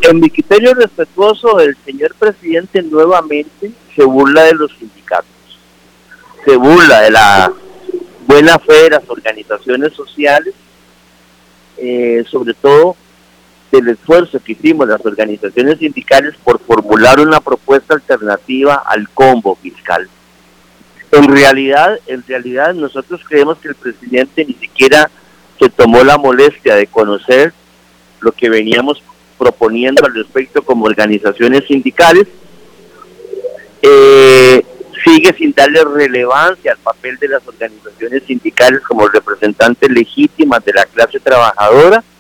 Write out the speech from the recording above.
En mi criterio respetuoso, el señor presidente nuevamente se burla de los sindicatos, se burla de la buena fe de las organizaciones sociales, sobre todo del esfuerzo que hicimos las organizaciones sindicales por formular una propuesta alternativa al combo fiscal. En realidad nosotros creemos que el presidente ni siquiera se tomó la molestia de conocer lo que veníamos proponiendo al respecto como organizaciones sindicales. Sigue sin darle relevancia al papel de las organizaciones sindicales como representantes legítimas de la clase trabajadora,